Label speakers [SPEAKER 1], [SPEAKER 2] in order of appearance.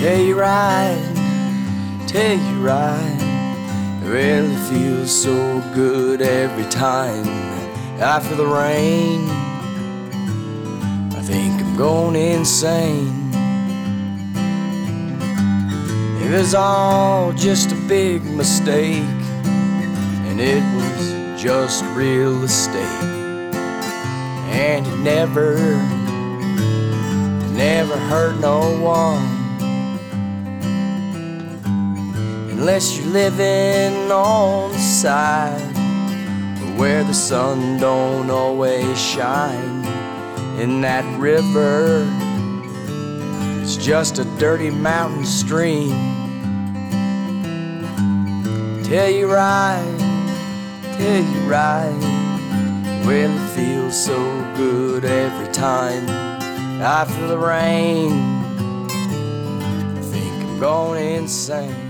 [SPEAKER 1] Tell you right, it really feels so good every time I feel the rain. I think I'm going insane. It was all just a big mistake, and it was just real estate, and it never hurt no one. Unless you're living on the side where the sun don't always shine, in that river it's just a dirty mountain stream. Tell you right, well it feels so good every time I feel the rain. I think I'm going insane.